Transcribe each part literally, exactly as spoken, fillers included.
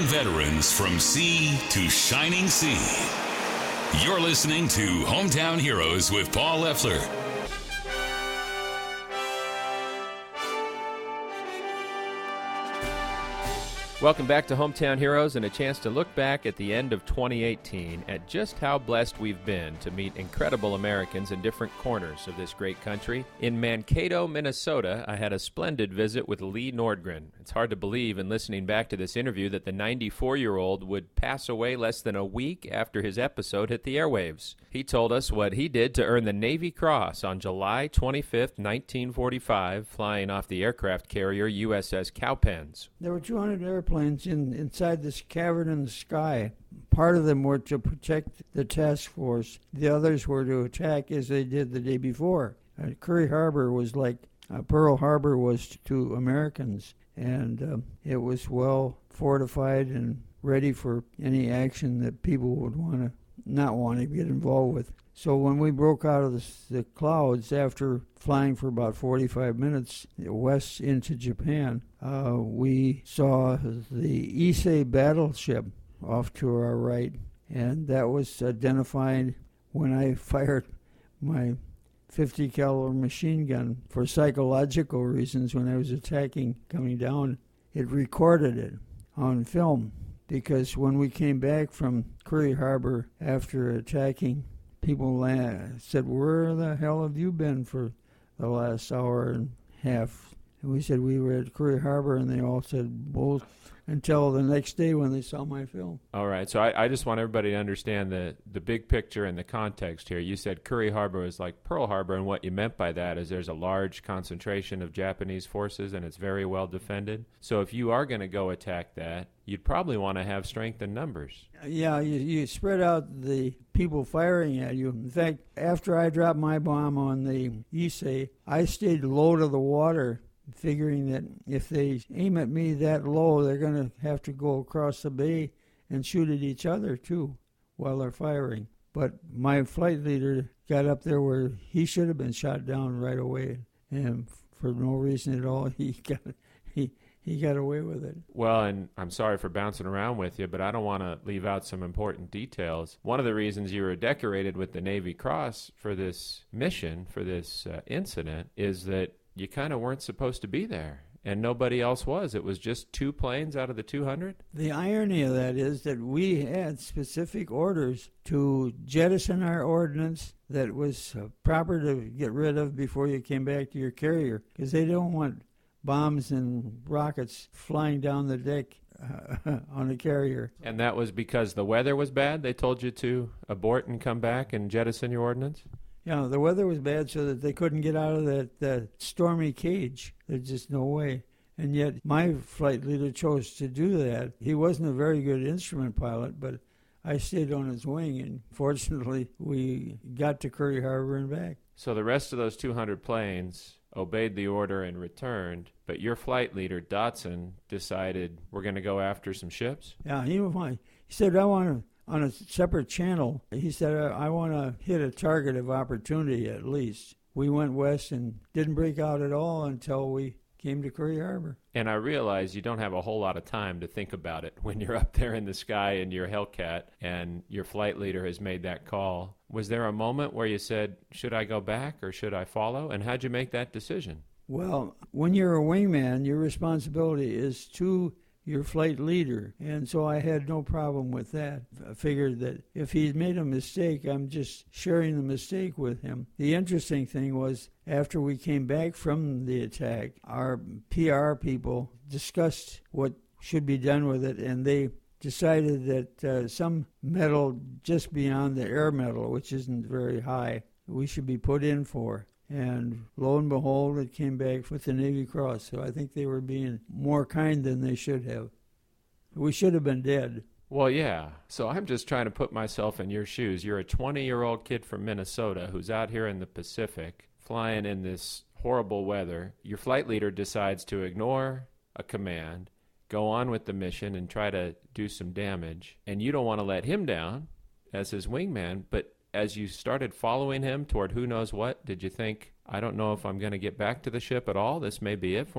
veterans from sea to shining sea. You're listening to Hometown Heroes with Paul Leffler. Welcome back to Hometown Heroes, and a chance to look back at the end of twenty eighteen at just how blessed we've been to meet incredible Americans in different corners of this great country. In Mankato, Minnesota, I had a splendid visit with Lee Nordgren. It's hard to believe in listening back to this interview that the ninety-four-year-old would pass away less than a week after his episode hit the airwaves. He told us what he did to earn the Navy Cross on July twenty-fifth, nineteen forty-five, flying off the aircraft carrier U S S Cowpens. There were two hundred airplanes in, inside this cavern in the sky. Part of them were to protect the task force. The others were to attack as they did the day before. Uh, Curry Harbor was like uh, Pearl Harbor was to Americans, and uh, it was well fortified and ready for any action that people would want to not want to get involved with. So when we broke out of the, the clouds after flying for about forty-five minutes west into Japan, uh, we saw the Issei battleship off to our right, and that was identified when I fired my fifty caliber machine gun for psychological reasons when I was attacking coming down. It recorded it on film, because when we came back from Curry Harbor after attacking, people la- said, "Where the hell have you been for the last hour and a half?" And we said we were at Curry Harbor, and they all said, "Bull," until the next day when they saw my film. All right, so I, I just want everybody to understand the, the big picture and the context here. You said Curry Harbor is like Pearl Harbor, and what you meant by that is there's a large concentration of Japanese forces, and it's very well defended. So if you are going to go attack that, you'd probably want to have strength in numbers. Yeah, you, you spread out the people firing at you. In fact, after I dropped my bomb on the Issei, I stayed low to the water, figuring that if they aim at me that low, they're going to have to go across the bay and shoot at each other, too, while they're firing. But my flight leader got up there where he should have been shot down right away, and for no reason at all, he got he he got away with it. Well, and I'm sorry for bouncing around with you, but I don't want to leave out some important details. One of the reasons you were decorated with the Navy Cross for this mission, for this uh, incident, is that you kind of weren't supposed to be there, and nobody else was. It was just two planes out of the two hundred? The irony of that is that we had specific orders to jettison our ordnance that was uh, proper to get rid of before you came back to your carrier, because they don't want bombs and rockets flying down the deck uh, on a carrier. And that was because the weather was bad? They told you to abort and come back and jettison your ordnance? Yeah, the weather was bad so that they couldn't get out of that, that stormy cage. There's just no way. And yet my flight leader chose to do that. He wasn't a very good instrument pilot, but I stayed on his wing, and fortunately we got to Curry Harbor and back. So the rest of those two hundred planes obeyed the order and returned, but your flight leader, Dotson, decided we're going to go after some ships? Yeah, he, he said, I want to, on a separate channel, he said, I want to hit a target of opportunity at least. We went west and didn't break out at all until we came to Curry Harbor. And I realize you don't have a whole lot of time to think about it when you're up there in the sky in your Hellcat and your flight leader has made that call. Was there a moment where you said, should I go back or should I follow? And how'd you make that decision? Well, when you're a wingman, your responsibility is to your flight leader, and so I had no problem with that. I figured that if he'd made a mistake, I'm just sharing the mistake with him. The interesting thing was, after we came back from the attack, our P R people discussed what should be done with it, and they decided that uh, some metal just beyond the air metal, which isn't very high, we should be put in for. And lo and behold, it came back with the Navy Cross. So I think they were being more kind than they should have. We should have been dead. Well, yeah. So I'm just trying to put myself in your shoes. You're a twenty-year-old kid from Minnesota who's out here in the Pacific, flying in this horrible weather. Your flight leader decides to ignore a command, go on with the mission, and try to do some damage. And you don't want to let him down as his wingman, but as you started following him toward who knows what, did you think, I don't know if I'm going to get back to the ship at all? This may be it for me?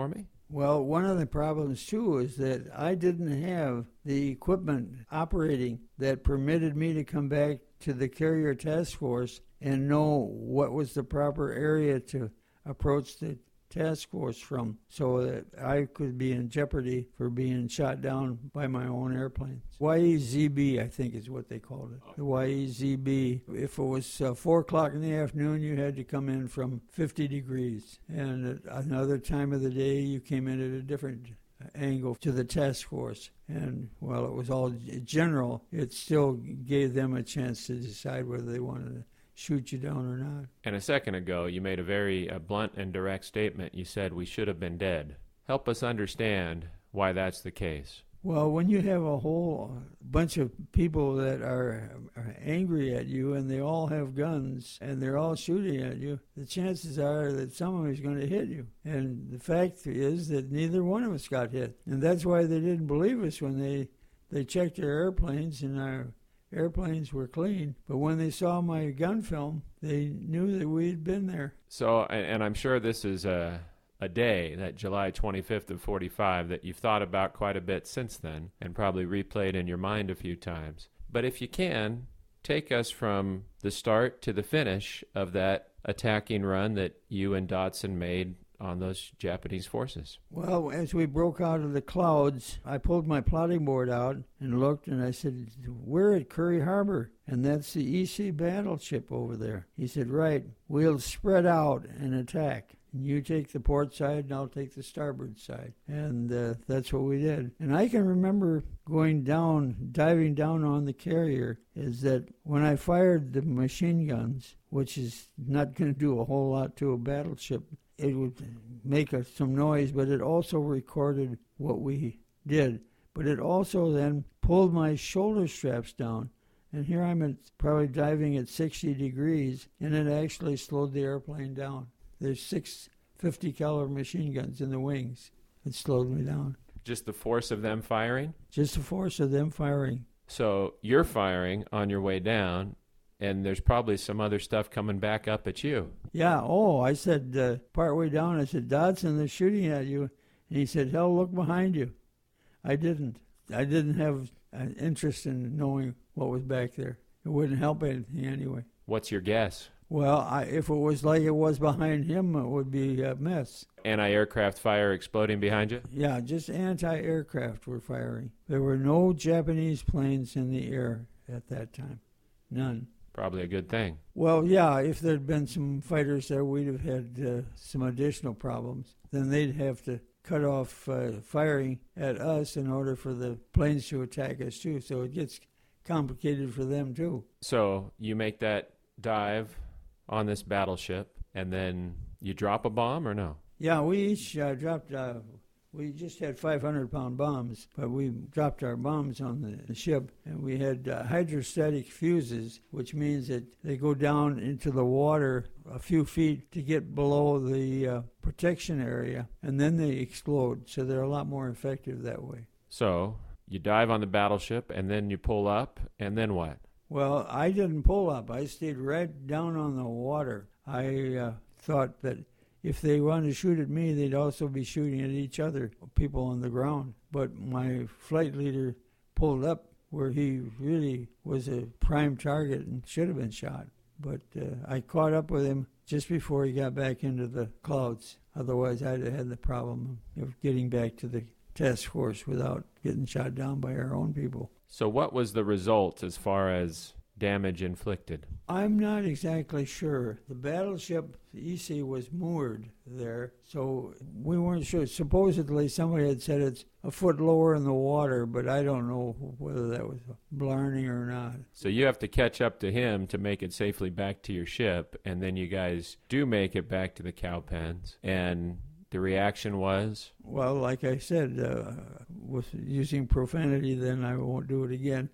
Well, one of the problems, too, is that I didn't have the equipment operating that permitted me to come back to the carrier task force and know what was the proper area to approach the task force from, so that I could be in jeopardy for being shot down by my own airplanes. Y E Z B, I think is what they called it. The Y E Z B. If it was uh, four o'clock in the afternoon, you had to come in from fifty degrees. And at another time of the day, you came in at a different angle to the task force. And while it was all general, it still gave them a chance to decide whether they wanted to shoot you down or not. And a second ago, you made a very uh, blunt and direct statement. You said we should have been dead. Help us understand why that's the case. Well, when you have a whole bunch of people that are, are angry at you and they all have guns and they're all shooting at you, the chances are that someone is going to hit you. And the fact is that neither one of us got hit. And that's why they didn't believe us when they, they checked our airplanes, and our airplanes were clean, but when they saw my gun film, they knew that we had been there. So, and, and I'm sure this is a, a day, that July twenty-fifth of forty-five, that you've thought about quite a bit since then and probably replayed in your mind a few times. But if you can, take us from the start to the finish of that attacking run that you and Dodson made on those Japanese forces. Well, as we broke out of the clouds, I pulled my plotting board out and looked, and I said, we're at Curry Harbor, and that's the E C battleship over there. He said, right, we'll spread out and attack. And you take the port side, and I'll take the starboard side. And uh, that's what we did. And I can remember going down, diving down on the carrier, is that when I fired the machine guns, which is not going to do a whole lot to a battleship, it would make a, some noise, but it also recorded what we did. But it also then pulled my shoulder straps down. And here I'm at, probably diving at sixty degrees, and it actually slowed the airplane down. There's six fifty caliber machine guns in the wings. It slowed me down. Just the force of them firing? Just the force of them firing. So you're firing on your way down, and there's probably some other stuff coming back up at you. Yeah, oh, I said, uh, partway down, I said, Dodson, they're shooting at you. And he said, hell, look behind you. I didn't. I didn't have an interest in knowing what was back there. It wouldn't help anything anyway. What's your guess? Well, I, if it was like it was behind him, it would be a mess. Anti-aircraft fire exploding behind you? Yeah, just anti-aircraft were firing. There were no Japanese planes in the air at that time. None. Probably a good thing. Well, yeah, if there had been some fighters there, we'd have had uh, some additional problems. Then they'd have to cut off uh, firing at us in order for the planes to attack us, too. So it gets complicated for them, too. So you make that dive on this battleship, and then you drop a bomb, or no? Yeah, we each uh, dropped, uh, we just had five hundred pound bombs, but we dropped our bombs on the, the ship, and we had uh, hydrostatic fuses, which means that they go down into the water a few feet to get below the uh, protection area, and then they explode, so they're a lot more effective that way. So you dive on the battleship, and then you pull up, and then what? Well, I didn't pull up. I stayed right down on the water. I uh, thought that if they wanted to shoot at me, they'd also be shooting at each other, people on the ground. But my flight leader pulled up where he really was a prime target and should have been shot. But uh, I caught up with him just before he got back into the clouds. Otherwise, I'd have had the problem of getting back to the task force without getting shot down by our own people. So what was the result as far as damage inflicted? I'm not exactly sure. The battleship, the E C, was moored there, so we weren't sure. Supposedly somebody had said it's a foot lower in the water, but I don't know whether that was blarney or not. So you have to catch up to him to make it safely back to your ship, and then you guys do make it back to the cow pens, and the reaction was? Well, like I said, uh, with using profanity, then I won't do it again.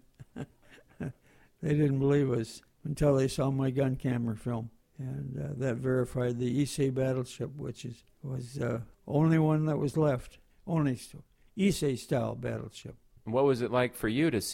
They didn't believe us until they saw my gun camera film. And uh, that verified the E C battleship, which is was the uh, only one that was left. Only E C style battleship. What was it like for you to see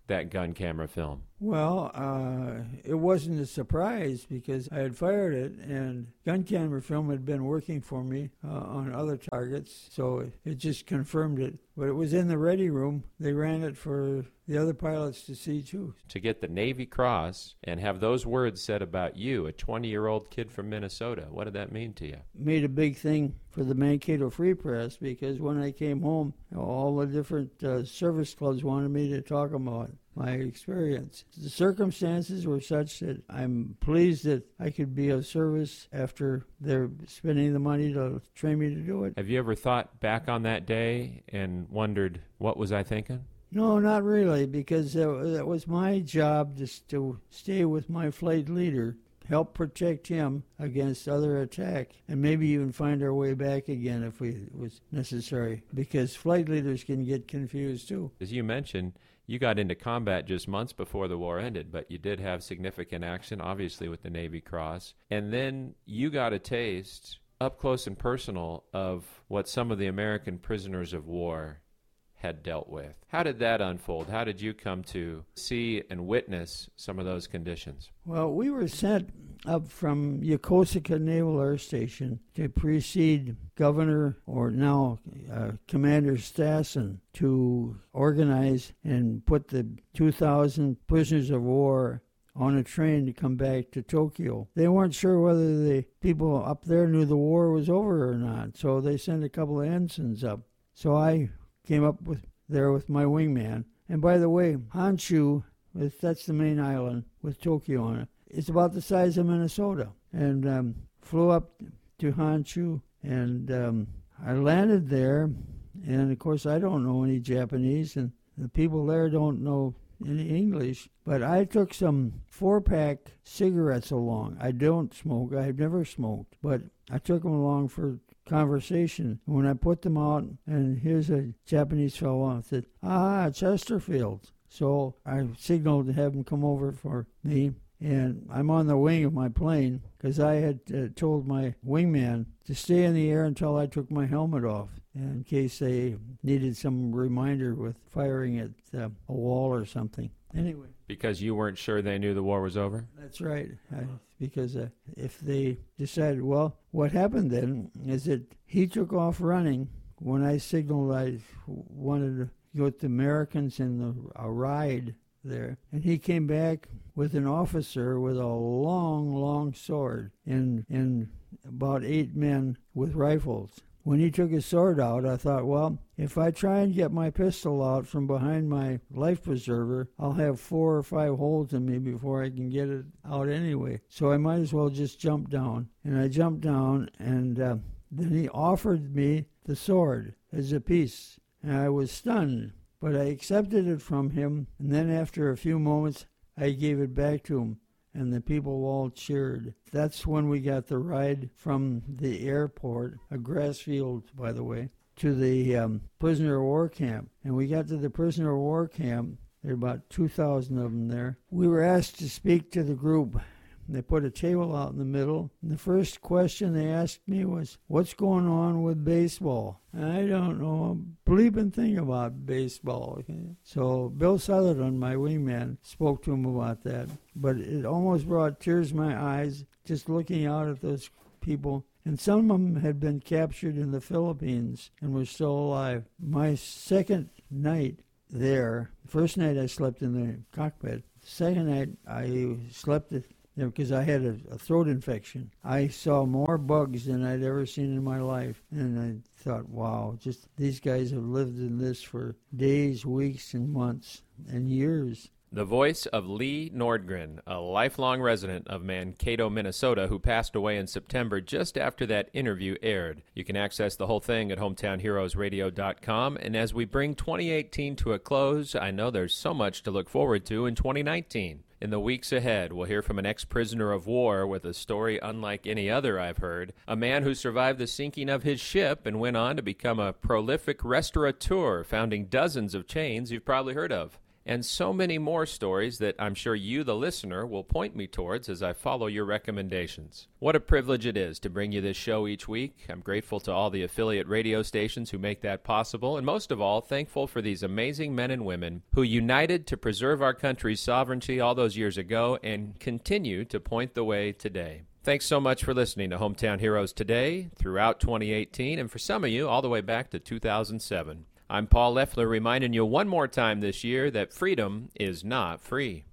that gun camera film? Well, uh, it wasn't a surprise because I had fired it, and gun camera film had been working for me uh, on other targets, so it, it just confirmed it. But it was in the ready room. They ran it for the other pilots to see, too. To get the Navy Cross and have those words said about you, a twenty-year-old kid from Minnesota, what did that mean to you? Made a big thing for the Mankato Free Press because when I came home, you know, all the different uh, service clubs wanted me to talk about my experience. The circumstances were such that I'm pleased that I could be of service after they're spending the money to train me to do it. Have you ever thought back on that day and wondered, what was I thinking? No, not really, because that was my job just to stay with my flight leader, help protect him against other attack, and maybe even find our way back again if we, it was necessary, because flight leaders can get confused too. As you mentioned, you got into combat just months before the war ended, but you did have significant action, obviously, with the Navy Cross. And then you got a taste, up close and personal, of what some of the American prisoners of war had dealt with. How did that unfold? How did you come to see and witness some of those conditions? Well, we were sent up from Yokosuka Naval Air Station to precede Governor, or now uh, Commander Stassen, to organize and put the two thousand prisoners of war on a train to come back to Tokyo. They weren't sure whether the people up there knew the war was over or not, so they sent a couple of ensigns up. So I came up with there with my wingman. And by the way, Honshu, that's the main island with Tokyo on it, it's about the size of Minnesota. And um, flew up to Honshu, and um, I landed there. And, of course, I don't know any Japanese, and the people there don't know any English. But I took some four-pack cigarettes along. I don't smoke. I've never smoked. But I took them along for conversation. When I put them out, and here's a Japanese fellow and said, ah, Chesterfield. So I signaled to have him come over for me, and I'm on the wing of my plane because I had uh, told my wingman to stay in the air until I took my helmet off in case they needed some reminder with firing at uh, a wall or something. Anyway. Because you weren't sure they knew the war was over? That's right. I, because uh, if they decided, well, what happened then is that he took off running when I signaled I wanted to go with the Americans in the, a ride there. And he came back with an officer with a long, long sword and, and about eight men with rifles. When he took his sword out, I thought, well, if I try and get my pistol out from behind my life preserver, I'll have four or five holes in me before I can get it out anyway. So I might as well just jump down. And I jumped down, and uh, then he offered me the sword as a piece. And I was stunned, but I accepted it from him. And then after a few moments, I gave it back to him. And the people all cheered. That's when we got the ride from the airport, a grass field, by the way, to the um, prisoner of war camp. And we got to the prisoner of war camp. There were about two thousand of them there. We were asked to speak to the group. They put a table out in the middle. And the first question they asked me was, what's going on with baseball? I don't know a bleeping thing about baseball. So Bill Sutherland, my wingman, spoke to him about that. But it almost brought tears to my eyes just looking out at those people. And some of them had been captured in the Philippines and were still alive. My second night there, the first night I slept in the cockpit. The second night I slept at because I had a, a throat infection. I saw more bugs than I'd ever seen in my life. And I thought, wow, just these guys have lived in this for days, weeks, and months, and years. The voice of Lee Nordgren, a lifelong resident of Mankato, Minnesota, who passed away in September just after that interview aired. You can access the whole thing at hometown heroes radio dot com. And as we bring twenty eighteen to a close, I know there's so much to look forward to in twenty nineteen. In the weeks ahead, we'll hear from an ex-prisoner of war with a story unlike any other I've heard, a man who survived the sinking of his ship and went on to become a prolific restaurateur, founding dozens of chains you've probably heard of. and so many more stories that I'm sure you, the listener, will point me towards as I follow your recommendations. What a privilege it is to bring you this show each week. I'm grateful to all the affiliate radio stations who make that possible, and most of all, thankful for these amazing men and women who united to preserve our country's sovereignty all those years ago and continue to point the way today. Thanks so much for listening to Hometown Heroes today, throughout twenty eighteen, and for some of you, all the way back to two thousand seven. I'm Paul Leffler, reminding you one more time this year that freedom is not free.